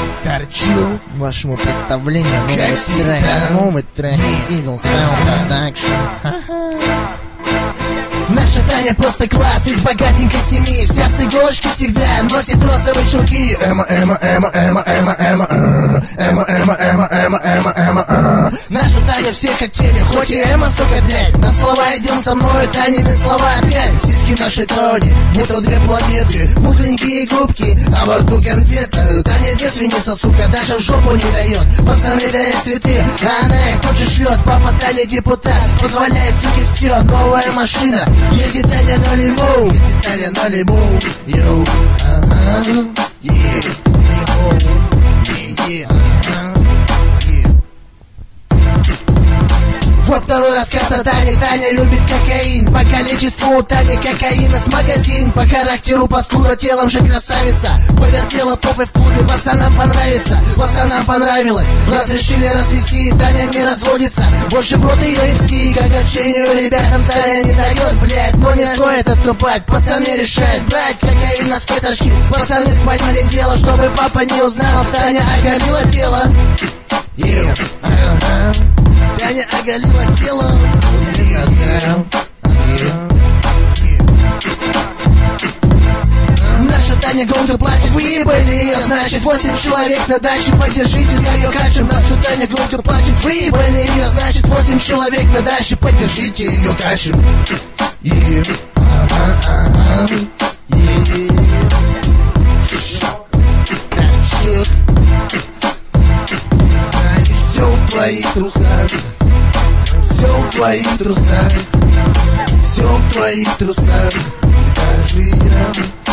торчу вашему представлению как всегда. новый трек Evil Style Production. Наша Таня просто класс, из богатенькой семьи. Вся с иголочки всегда носит розовые чулки. Наша Таня все как теле, хоть и эмо, сука, дрянь. На слова идем со мной, Танины слова опять. Сиськи нашей Тони, будто две планеты. Пухленькие губки, а во рту конфеты. Таня девственница, сука, даже в жопу не дает. Пацаны дают цветы, а она их тут же шлет. Папа Таня депутат, позволяет, суке, все. Новая машина, ездит Таня на лиму. Ездит Таня на лиму. Йоу, ага, Вот второй рассказ о Тане. Таня любит кокаин. По количеству у Тани кокаина с магазин. По характеру паскуда, телом же красавица. Повертела попой в клубе, пацанам понравится. Пацанам понравилось, разрешили развести. Таня не разводится, больше в рот ее и вти. К огорчению ребятам Таня не дает, блять. Но не стоит отступать, пацаны решают брать. Кокаин на носке торчит, пацаны спалили дело, чтобы папа не узнал. Таня оголила тело. Таня оголила тело. Наша Таня громко плачет, выебали ее, значит 8 человек на даче, поддержите ее качем. Наша Таня громко плачет, выебали ее, значит 8 человек на даче, поддержите ее качем. Знаешь, все в твоих трусах. Все в твоих трусах. Все в твоих трусах. И даже я